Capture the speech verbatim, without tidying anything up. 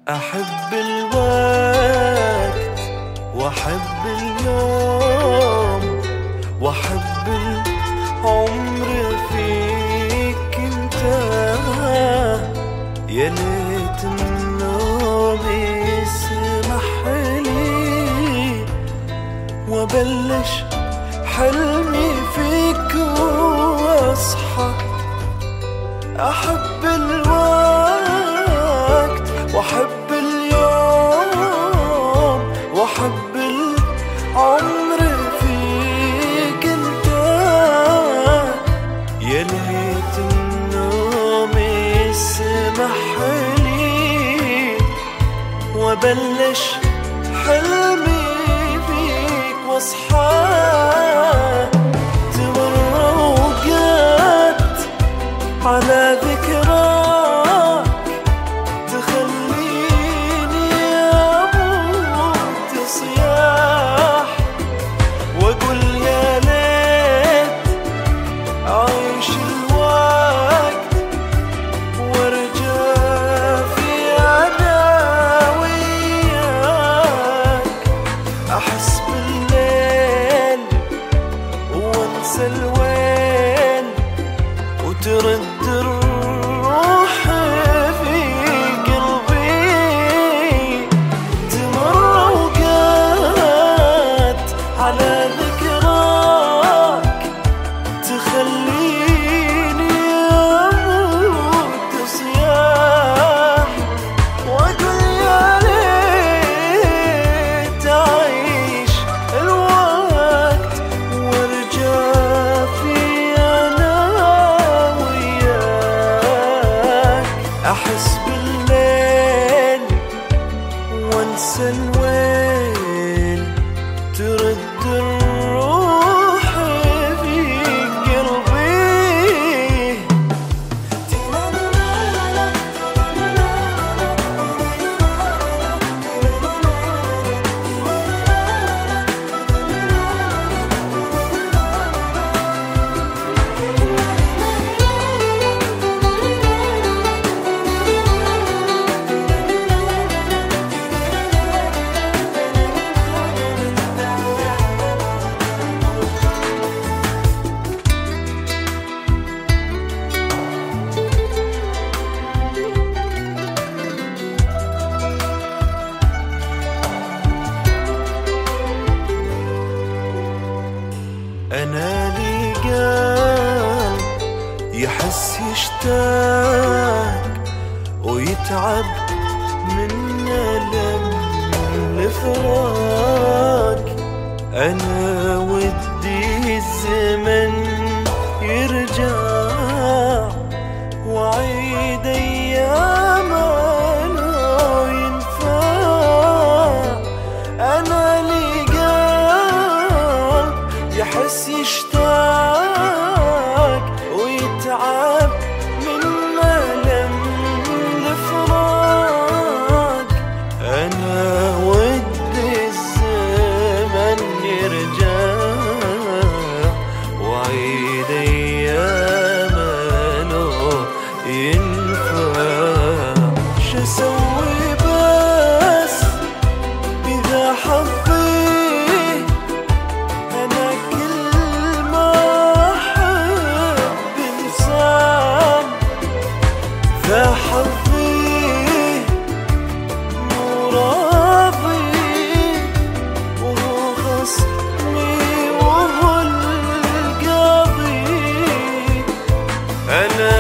أحب الوقت وأحب اليوم وأحب العمر فيك انت. يا ليت النوم يسمح لي وبلش حلمي فيك واصحى. أحب الوقت وأحب اليوم وأحب العمر فيك انت. يا ليت النوم يسمح لي وبلش حلمي فيك واصحى. تمر اوقات على ذكراك تخليني أموت صياح وأقول يا ليت أعيش الوقت وارجع في أنا وياك. أحس بالليل وانسى الويل وترد الروح في قلبي. تمر أوقات على ذكراك تخليني أموت صياح وأقول يا ليت أعيش الوقت وارجع في أنا وياك. أحس بالليل وانسى الويل ترد الروح في قلبي. أنا لي قلب يحس يشتاق ويتعب من ألم الفراق. أنا ودي الزمن يرجع وعيد أيام أنا ينفع. أنا لي قلب يحس يشتاق ويتعب من ألم الفراق. أنا ودي الزمن يرجع وعيد أيام أنا ينفع. شسوي بس إذا حظي ذا حظي مو راضي وهو خصمي وهو القاضي. أنا